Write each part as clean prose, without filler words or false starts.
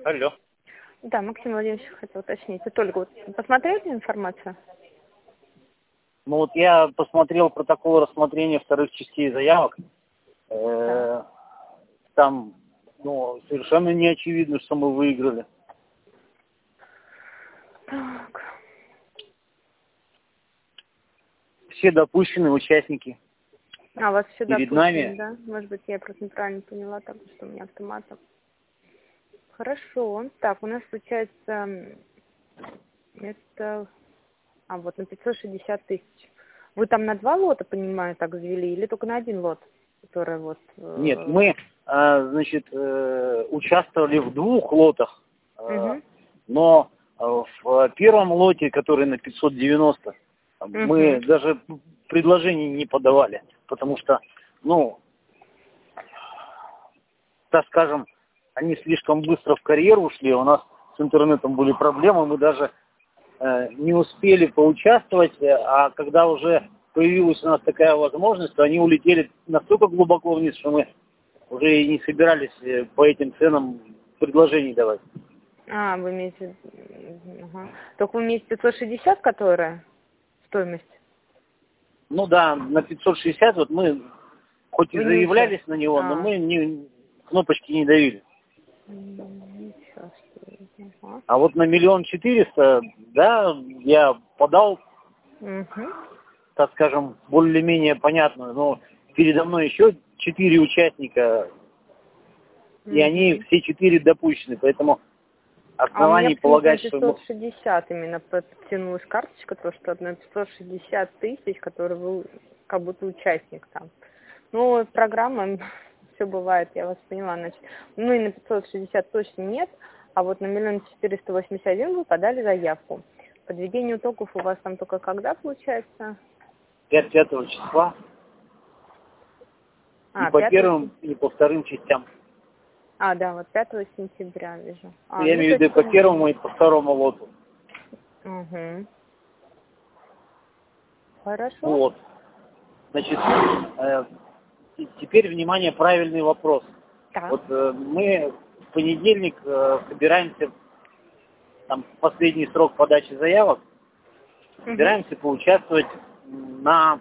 Алло. Да, Максим Владимирович хотел уточнить. Вы только вот посмотрели информацию? Ну вот я посмотрел протокол рассмотрения вторых частей заявок. Да. Там, совершенно не очевидно, что мы выиграли. Так. Все допущенные участники А, у вас все перед допущено, нами. да? Может быть, я просто неправильно поняла, так что у меня автоматом. Хорошо. Так, у нас получается это... вот на 560 тысяч. Вы там на 2 лота, понимаю, так завели, или только на 1 лот, который вот... Нет, мы, участвовали в 2 лотах, Угу. но в первом лоте, который на 590, мы даже предложений не подавали, потому что, так скажем, они слишком быстро в карьеру ушли, у нас с интернетом были проблемы, мы даже не успели поучаствовать, а когда уже появилась у нас такая возможность, то они улетели настолько глубоко вниз, что мы уже и не собирались по этим ценам предложений давать. Вы имеете... Ага. Только вы имеете 560, которая стоимость? Ну да, на 560 вот мы хоть и Вы заявлялись на него, но мы кнопочки не давили. Ага. А вот на 1 400 000, да, я подал, так скажем, более-менее понятную, но передо мной еще 4 участника, и они все 4 допущены, поэтому оснований полагать, что... А у меня 560 именно подтянулась карточка, то что на 560 тысяч, который вы как будто участник там. Ну, программа, все бывает, я вас поняла, значит. Ну и на 560 точно нет, а вот на 1 481 000 вы подали заявку. Подведение итогов у вас там только когда получается? 5 числа. И по первым, и по вторым частям. Да, вот 5 сентября вижу. Я имею в виду по первому и по второму лоту. Угу. Хорошо. Вот. Значит, теперь, внимание, правильный вопрос. Да. Вот мы в понедельник собираемся, там последний срок подачи заявок, собираемся поучаствовать на,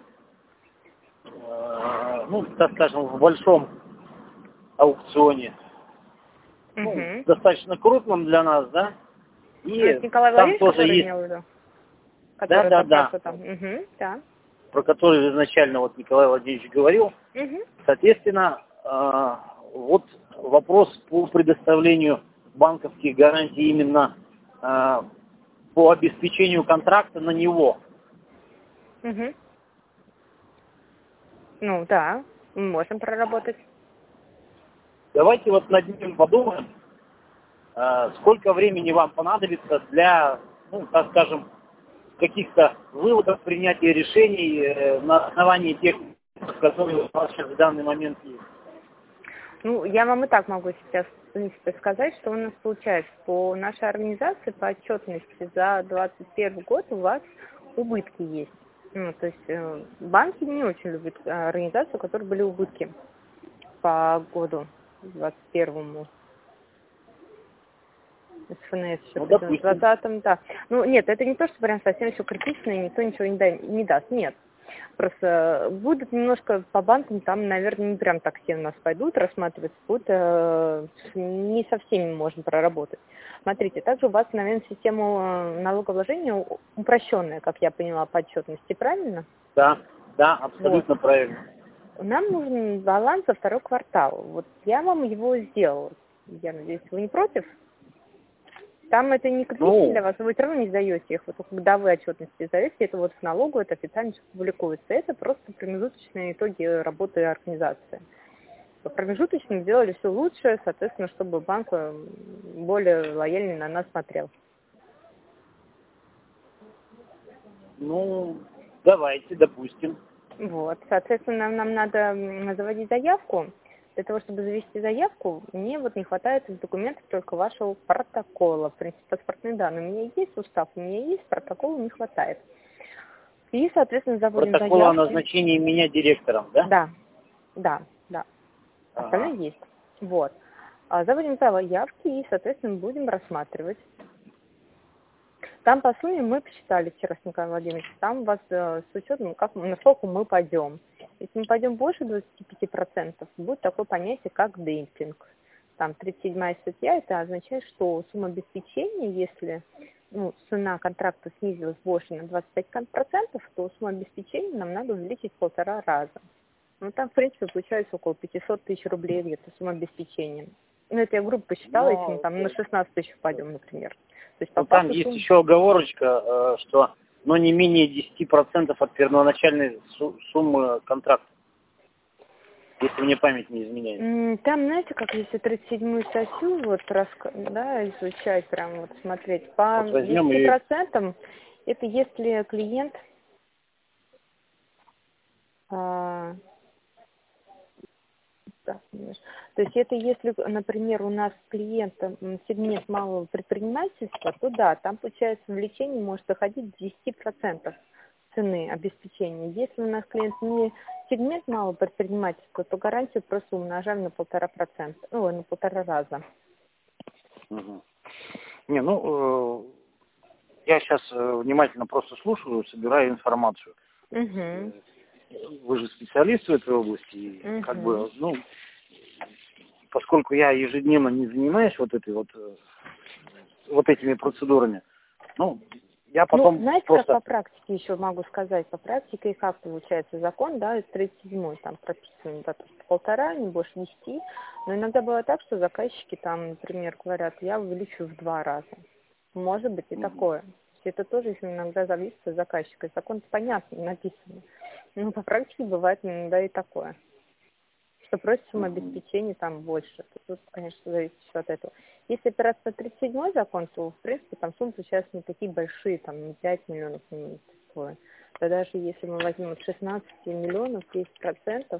так скажем, в большом аукционе. Достаточно крупным для нас, да? И это Николай там Владимирович, тоже который есть... имел в виду? Да. Да. Про который изначально вот Николай Владимирович говорил. Соответственно, вот вопрос по предоставлению банковских гарантий именно по обеспечению контракта на него. Ну да, мы можем проработать. Давайте вот над ним подумаем, сколько времени вам понадобится для, так скажем, каких-то выводов, принятия решений на основании тех, которые у вас сейчас в данный момент есть. Ну, я вам и так могу сейчас, в принципе, сказать, что у нас получается по нашей организации, по отчетности за 2021 год у вас убытки есть. То есть банки не очень любят организацию, у которой были убытки по году 2021. ФНС еще в 2020, да. Ну, нет, это не то, что прям совсем все критично, и никто ничего не даст. Нет. Просто будут немножко по банкам, там, наверное, не прям так все у нас пойдут рассматриваться, будут, не со всеми можно проработать. Смотрите, также у вас, наверное, система налогообложения упрощенная, как я поняла, по отчетности, правильно? Да, абсолютно правильно. Нам нужен баланс за 2-й квартал. Вот я вам его сделала. Я надеюсь, вы не против? Там это не критично для вас, вы все равно не сдаете их. Вот когда вы отчетности сдаете, это вот в налогу, это официально публикуется. Это просто промежуточные итоги работы организации. По промежуточным сделали все лучше, соответственно, чтобы банк более лояльно на нас смотрел. Ну, давайте, допустим. Вот, соответственно, нам надо заводить заявку. Для того, чтобы завести заявку, мне вот не хватает из документов только вашего протокола. В принципе, паспортные данные у меня есть, устав у меня есть, протокола не хватает. И, соответственно, заводим заявку. Протокол о назначении меня директором, да? Да. Остальное есть. Вот. Заводим заявки и, соответственно, будем рассматривать. Там по сумме мы посчитали вчера с Николаем Владимировичем, там у вас с учетом, насколько мы пойдем. Если мы пойдем больше 25%, будет такое понятие, как демпинг. Там 37-я статья, это означает, что сумма обеспечения, если цена контракта снизилась больше на 25%, то сумму обеспечения нам надо увеличить в 1,5 раза. Там, в принципе, получается около 500 тысяч рублей, это сумма обеспечения. Это я грубо посчитала, если мы там на 16 тысяч пойдем, например. То есть, там есть еще оговорочка, что не менее 10% от первоначальной суммы контракта, если мне память не изменяет. Там, знаете, как если 37-ю статью изучать, прям смотреть, по 10%, это если клиент то есть это если, например, у нас клиент сегмент малого предпринимательства, то да, там получается увеличение может доходить до 10% цены обеспечения. Если у нас клиент не сегмент малого предпринимательства, то гарантию просто умножаем на 1,5%, на 1,5 раза. Угу. Я сейчас внимательно просто слушаю, собираю информацию. Угу. Вы же специалист в этой области, и поскольку я ежедневно не занимаюсь этими процедурами, я потом знаете, просто... как по практике еще могу сказать, по практике, как получается закон, 37-й, там прописано, 1,5, не больше 10, но иногда бывает так, что заказчики там, например, говорят, я увеличу в 2 раза. Может быть и такое. Это тоже иногда зависит от заказчика. Закон понятно, написано. Но по практике бывает иногда и такое. Что просит сумма обеспечения там больше. Тут, конечно, зависит все от этого. Если опираться на 37-й закон, то, в принципе, там суммы получаются не такие большие, там не 5 миллионов, не такое. Да даже если мы возьмем от 16 миллионов, 10%, это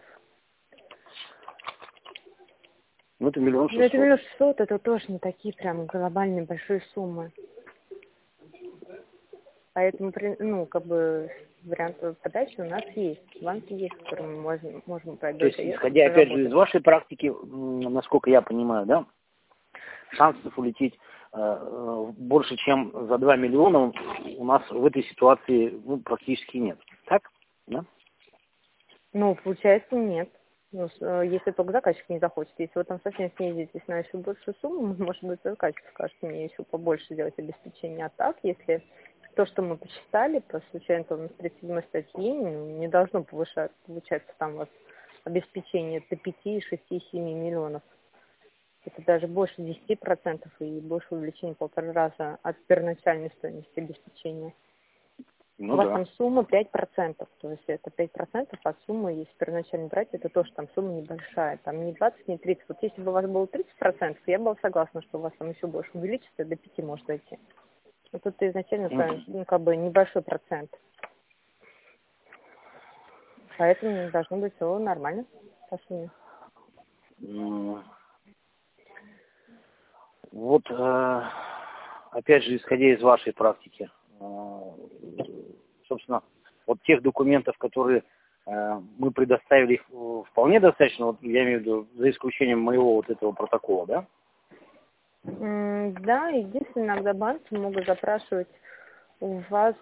1 миллион 600. Это 1 миллион 600, это тоже не такие прям глобальные большие суммы. Поэтому, вариант подачи у нас есть. Банки есть, которые мы можем пройти. То есть, исходя, опять же, из вашей практики, насколько я понимаю, да, шансов улететь больше, чем за 2 миллиона у нас в этой ситуации практически нет. Так? Да? Получается, нет. Если только заказчик не захочет. Если вы там совсем снизитесь на еще большую сумму, может быть, заказчик скажет мне еще побольше сделать обеспечение. А так, если то, что мы посчитали, по случайно на 37 статье, не должно повышаться, получается, там у вас обеспечение до 5, 6, 7 миллионов. Это даже больше 10% и больше увеличение в 1,5 раза от первоначальной стоимости обеспечения. У вас там сумма 5%, то есть это 5% от суммы, если первоначально брать, это тоже там сумма небольшая, там не 20, не 30. Вот если бы у вас было 30%, я была согласна, что у вас там еще больше увеличится, до 5 может дойти. Но тут изначально небольшой процент. Поэтому должно быть все нормально по сумме. Опять же, исходя из вашей практики, собственно, тех документов, которые мы предоставили, их вполне достаточно, я имею в виду, за исключением моего этого протокола, да? Да, единственное, иногда банки могут запрашивать у вас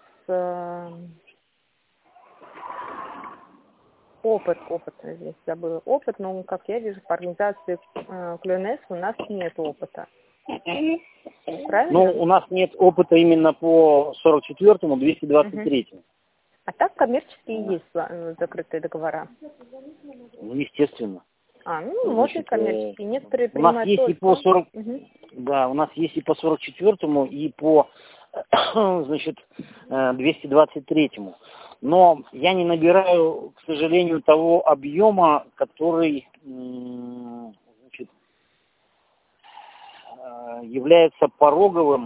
опыт, здесь забыла опыт, но, как я вижу, по организации КЛНС у нас нет опыта. Правильно? У нас нет опыта именно по 44-му, 223-му. А так коммерческие есть закрытые договора? Естественно. Вот и коммерческие. Некоторые у нас есть и по 40... Да, у нас есть и по 44-му, и по 223-му. Но я не набираю, к сожалению, того объема, который является пороговым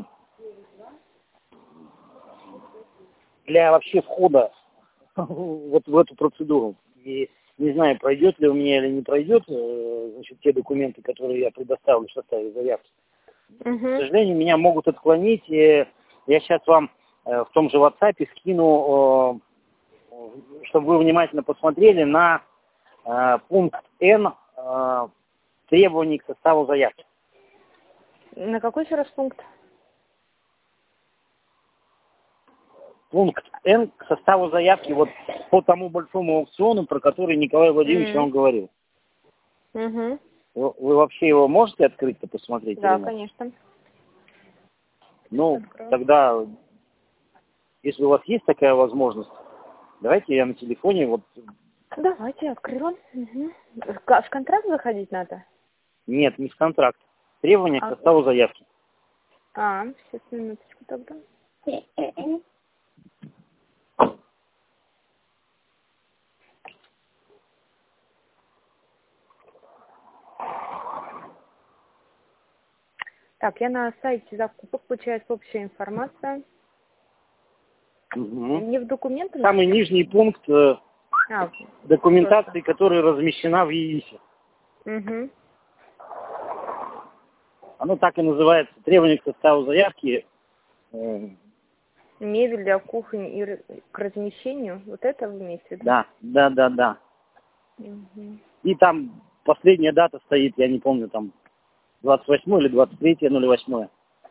для вообще входа в эту процедуру. И не знаю, пройдет ли у меня или не пройдет, те документы, которые я предоставлю в составе заявки. К сожалению, меня могут отклонить. Я сейчас вам в том же WhatsApp скину, чтобы вы внимательно посмотрели на пункт Н требований к составу заявки. На какой еще раз пункт? Пункт Н к составу заявки вот по тому большому аукциону, про который Николай Владимирович вам говорил. Угу. Вы вообще его можете открыть-то посмотреть? Да, конечно. Ну, Открою. тогда, если у вас есть такая возможность, давайте я на телефоне вот... Давайте, открыла. Угу. В контракт заходить надо? Нет, не с контракта. Требования к составу заявки. Сейчас, минуточку тогда. Так, я на сайте закупок, получается общая информация. Угу. Не в документах? Самый нижний пункт документации, которая размещена в ЕИСе. Угу. Оно так и называется. Требования к составу заявки. Мебель для кухни и к размещению. Вот это вы имеете в виду? Да. Угу. И там последняя дата стоит, я не помню, там 28 или 23.08.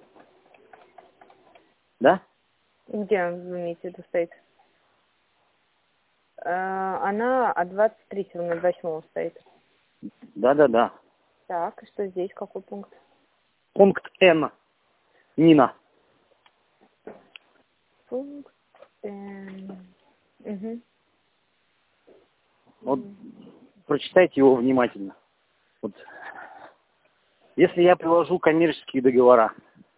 Да? Где вы имеете в виду стоит? Она от 23.08 стоит. Да. Так, и что здесь? Какой пункт? Пункт Н. Нина. Пункт Н. Угу. Вот прочитайте его внимательно. Вот. Если я приложу коммерческие договора,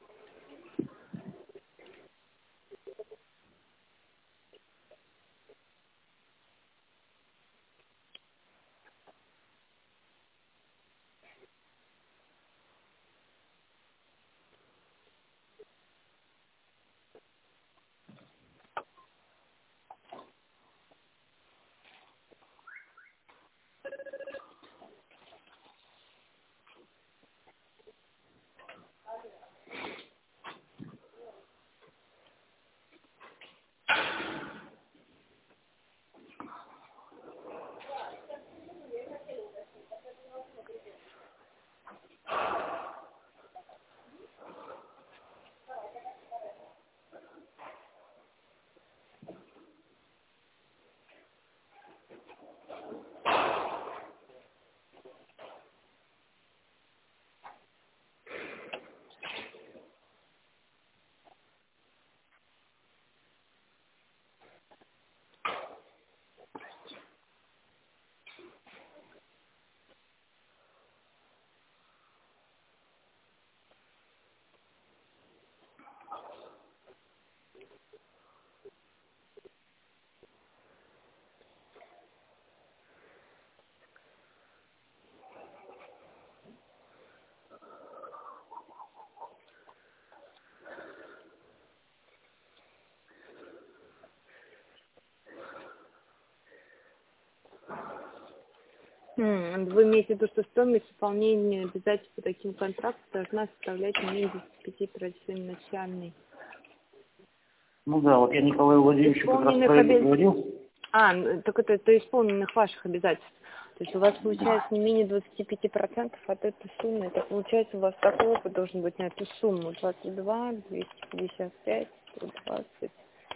Вы имеете в виду, что стоимость выполнения обязательств по таким контрактам должна составлять не менее 25% начальной. ну да, вот я Николаю Владимировичу как раз про это говорил. Так это исполненных ваших обязательств. То есть у вас получается не менее 25% от этой суммы. Это получается у вас такой опыт должен быть на эту сумму. 22, 255, 120,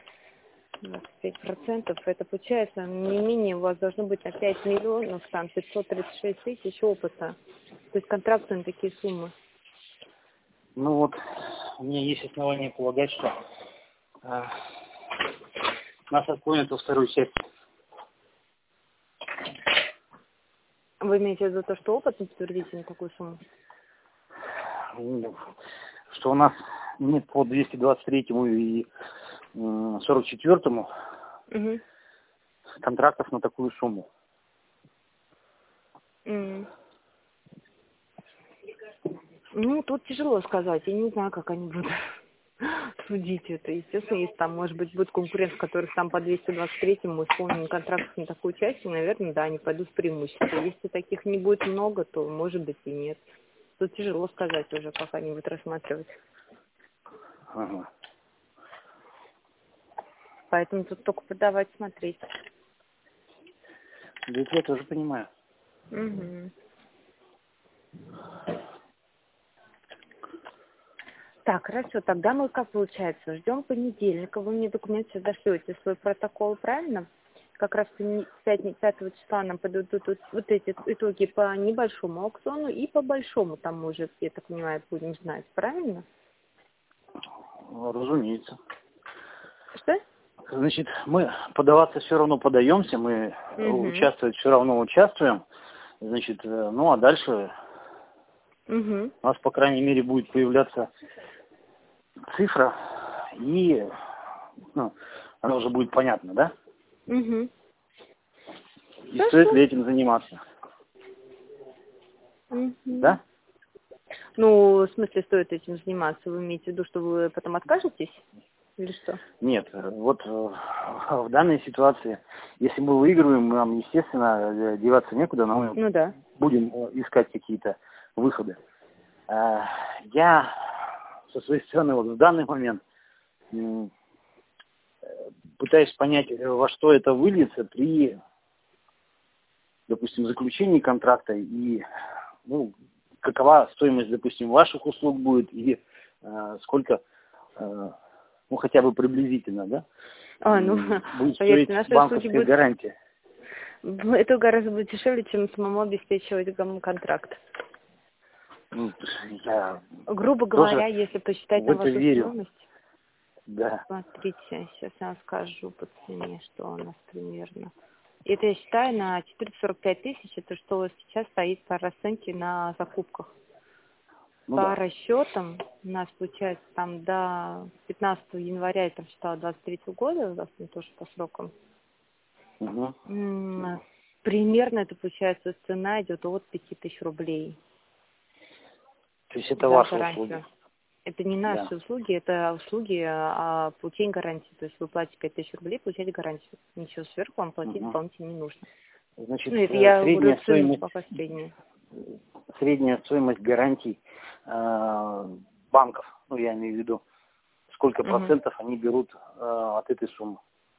25%. Это получается не менее у вас должно быть на 5 миллионов, там 536 тысяч опыта. То есть контракты на такие суммы. Ну вот, у меня есть основания полагать, что нас отклонят во вторую секцию. Вы имеете в виду то, что опыт не подтвердите на такую сумму? Что у нас нет по 223-му и 44-му контрактов на такую сумму. Ну, тут тяжело сказать. Я не знаю, как они будут судить это. Естественно, если там, может быть, будет конкурент, который там по 223-му исполнен контрактов на такую часть, наверное, да, они пойдут с преимуществом. Если таких не будет много, то, может быть, и нет. Тут тяжело сказать уже, как они будут рассматривать. Ага. Поэтому тут только подавать, смотреть. Да это я тоже понимаю. Угу. Так, хорошо, тогда мы, как получается, ждем понедельника, вы мне документ сейчас дошлете, свой протокол, правильно? Как раз в пятницу 5 числа нам подойдут вот эти итоги по небольшому аукциону и по большому, там мы уже, я так понимаю, будем знать, правильно? Разумеется. Что? Значит, мы подаваться все равно подаемся, мы участвовать все равно участвуем. Значит, ну а дальше у нас, по крайней мере, будет появляться цифра, и ну, она уже будет понятна, да? И стоит ли этим заниматься? Да? Ну, в смысле, стоит этим заниматься? Вы имеете в виду, что вы потом откажетесь? Или что? Нет, вот в данной ситуации, если мы выигрываем, нам, естественно, деваться некуда, но мы будем искать какие-то выходы. Я со своей стороны вот в данный момент пытаюсь понять, во что это выльется при, допустим, заключении контракта и, ну, какова стоимость, допустим, ваших услуг будет и сколько, ну, хотя бы приблизительно, да, будет стоить банковская гарантия. Это гораздо будет дешевле, чем самому обеспечивать контракт. Ну, я грубо говоря, если посчитать на вашу стоимость, да. Смотрите, сейчас я вам скажу по цене, что у нас примерно. Это я считаю на 445 тысяч, это что сейчас стоит по расценке на закупках. Ну, по расчетам у нас получается там до 15 января, я там считала 23 года, у вас тоже по срокам. Примерно это получается цена идет от 5000 рублей. То есть это ваши услуги? Это не наши услуги, это услуги получения гарантии. То есть вы платите 5000 рублей, получаете гарантию. Ничего сверху вам платить дополнительно не нужно. Значит, это я средняя говорю цену пока средняя стоимость гарантий банков, ну я имею в виду, сколько процентов они берут от этой суммы?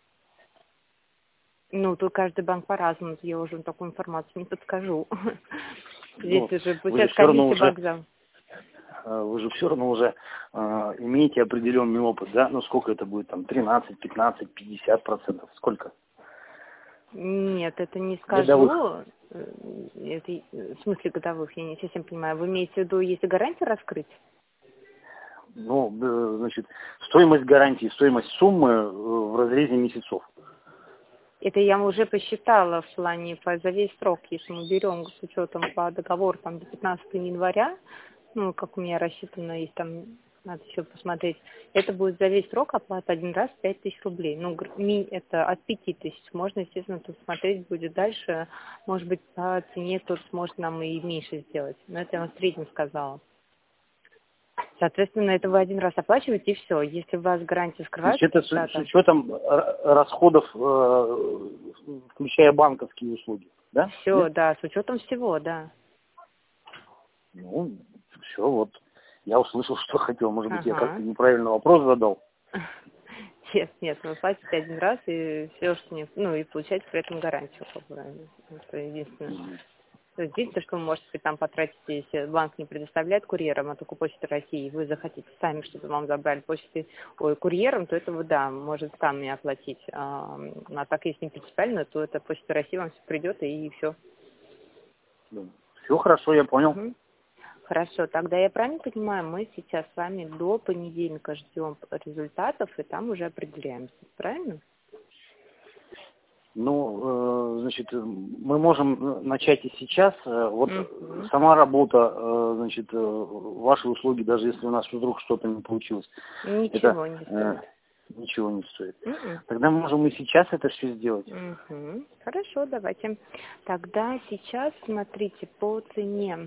Ну, тут каждый банк по-разному, я уже такую информацию не подскажу. Здесь уже получается комиссия банка. Вы же все равно уже имеете определенный опыт, да? Ну, сколько это будет, там, 13, 15, 50%? Сколько? Нет, это не скажу. Годовых. Это, в смысле годовых, я не совсем понимаю. Вы имеете в виду, если гарантию раскрыть? Ну, значит, стоимость гарантии, стоимость суммы в разрезе месяцев. Это я уже посчитала в плане за весь срок, если мы берем с учетом по договору там, до 15 января, ну, как у меня рассчитано, есть там, надо еще посмотреть, это будет за весь срок оплата один раз 5000 рублей. Ну, это от 5000. Можно, естественно, тут смотреть будет дальше. Может быть, по цене кто-то сможет нам и меньше сделать. Но это я вам в среднем сказала. Соответственно, это вы один раз оплачиваете и все. Если у вас гарантия скрывается... Это с учетом расходов, включая банковские услуги, да? Все, да, с учетом всего, да. Ну, все, вот. Я услышал, что хотел. Может быть, я как-то неправильный вопрос задал. Нет, вы платите один раз и все, что не... Ну, и получаете при этом гарантию. Это единственное. Единственное, что вы можете там потратить, если банк не предоставляет курьерам, а только Почта России, вы захотите сами, чтобы вам забрали курьером, то это вы, да, может сами оплатить. А так, если не принципиально, то это Почта России вам все придет и все. Все хорошо, я понял. Хорошо, тогда я правильно понимаю, мы сейчас с вами до понедельника ждем результатов и там уже определяемся, правильно? Ну, значит, мы можем начать и сейчас. Вот сама работа, значит, ваши услуги, даже если у нас вдруг что-то не получилось. Ничего не стоит. Ничего не стоит. Тогда можем и сейчас это все сделать. Хорошо, давайте. Тогда сейчас, смотрите, по цене.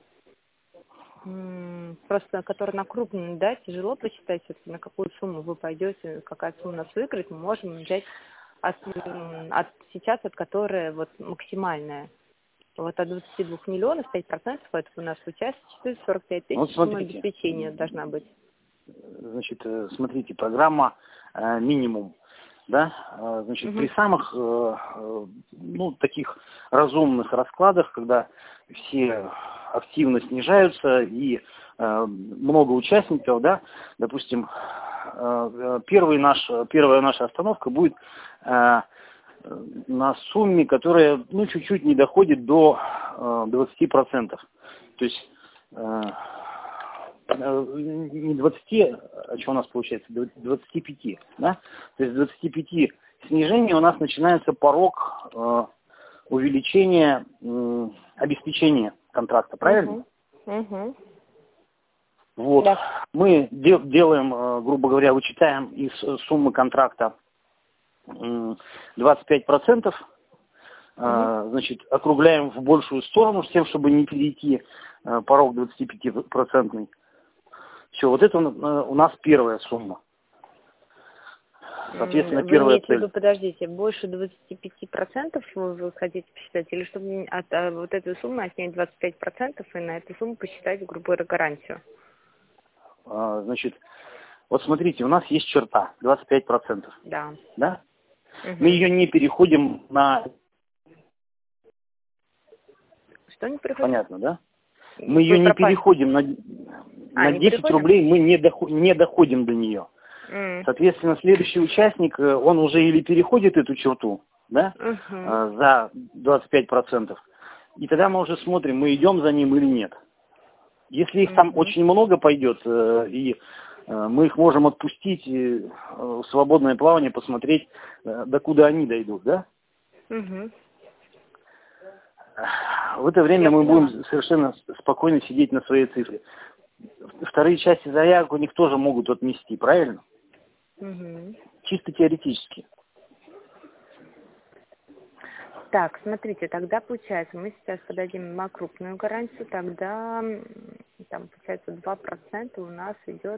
Просто, который на крупную, да, тяжело посчитать, все-таки на какую сумму вы пойдете, какая сумма у нас выиграет, мы можем взять сейчас, от которой вот максимальная. Вот от 22 миллионов 5% это у нас участие 445 тысяч, сумма обеспечения должна быть. Значит, смотрите, программа минимум, да, значит, при самых, ну, таких разумных раскладах, когда все активно снижаются и много участников, да, допустим, первая наша остановка будет на сумме, которая, ну, чуть-чуть не доходит до 20%. То есть не 20, а что у нас получается, 25, да? То есть 25 снижения у нас начинается порог увеличения обеспечения контракта, правильно? Угу. Вот. Да. Мы делаем, грубо говоря, вычитаем из суммы контракта 25%, значит, округляем в большую сторону с тем, чтобы не перейти порог 25%. Все, вот это у нас первая сумма. Соответственно, Вы первая имеете в цель. виду, подождите, больше 25% вы хотите посчитать, или чтобы от вот этой суммы отнять 25% и на эту сумму посчитать, грубо говоря, гарантию? Значит, вот смотрите, у нас есть черта 25%. Да. Да? Угу. Мы ее не переходим на... Что не приходит? Понятно, да? Мы ее не переходим на 10 переходим? рублей, мы не доходим до нее. Соответственно, следующий участник, он уже или переходит эту черту, да, за 25%, и тогда мы уже смотрим, мы идем за ним или нет. Если их там очень много пойдет, и мы их можем отпустить в свободное плавание, посмотреть, докуда они дойдут, да? В это время мы будем совершенно спокойно сидеть на своей цифре. Вторые части заявок у них тоже могут отнести, правильно? Чисто теоретически. Так, смотрите, тогда получается, мы сейчас подадим на крупную гарантию, тогда там получается 2% у нас идет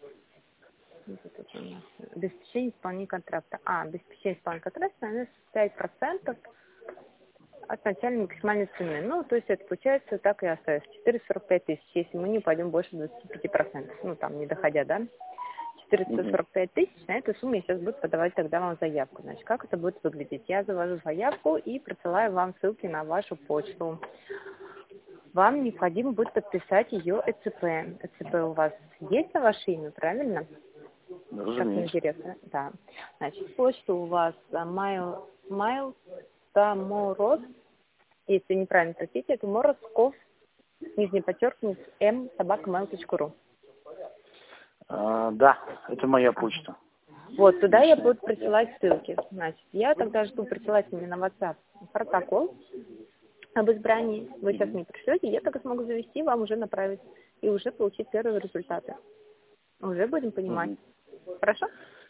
обеспечение исполнения контракта. Обеспечение исполнения контракта, наверное, 5% от начальной максимальной цены. Ну, то есть это получается так и остается. 445 тысяч, если мы не упадем больше 25%. Ну, там, не доходя, да? 445 тысяч, на эту сумму я сейчас буду подавать тогда вам заявку. Значит, как это будет выглядеть? Я завожу заявку и присылаю вам ссылки на вашу почту. Вам необходимо будет подписать ее ЭЦП. ЭЦП у вас есть на ваше имя, правильно? Как интересно. Да. Значит, почта у вас mail Мороз, если неправильно простите, это Морозков, _m@mail.ru. Да, это моя почта. Вот, туда я буду присылать ссылки. Значит, я тогда жду присылать мне на WhatsApp протокол об избрании. Вы сейчас мне пришлете, я тогда смогу завести, вам уже направить и уже получить первые результаты. Уже будем понимать. Хорошо?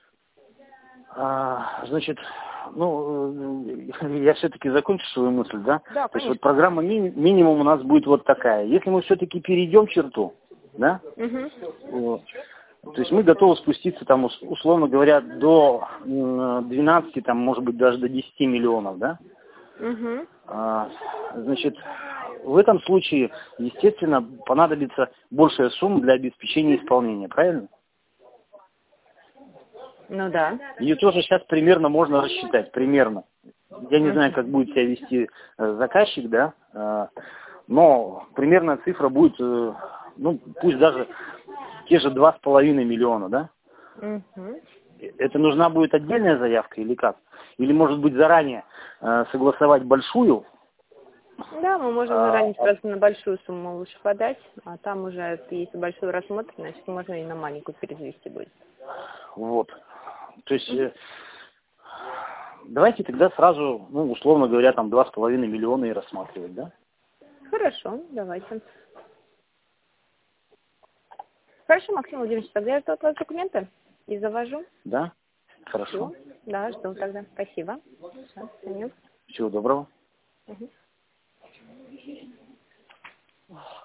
Значит, ну, я все-таки закончу свою мысль, да? Да, То есть конечно. вот программа минимум у нас будет вот такая. Если мы все-таки перейдем черту, да? Вот, то есть мы готовы спуститься там, условно говоря, до 12, там, может быть, даже до 10 миллионов, да? Значит, в этом случае, естественно, понадобится большая сумма для обеспечения исполнения, правильно? Ну да. Ее тоже сейчас примерно можно рассчитать, примерно. Я не знаю, как будет себя вести заказчик, да, но примерная цифра будет, ну, пусть даже те же 2,5 миллиона, да? Это нужна будет отдельная заявка или как? Или, может быть, заранее согласовать большую? Да, мы можем заранее просто на большую сумму лучше подать, а там уже, если большой рассмотр, значит, можно и на маленькую перевести будет. Вот. То есть, давайте тогда сразу, ну, условно говоря, там 2,5 миллиона и рассматривать, да? Хорошо, давайте. Хорошо, Максим Владимирович, тогда я жду от вас документы и завожу. Да? Хорошо. Все. Да, жду тогда. Спасибо. Все, Всего доброго.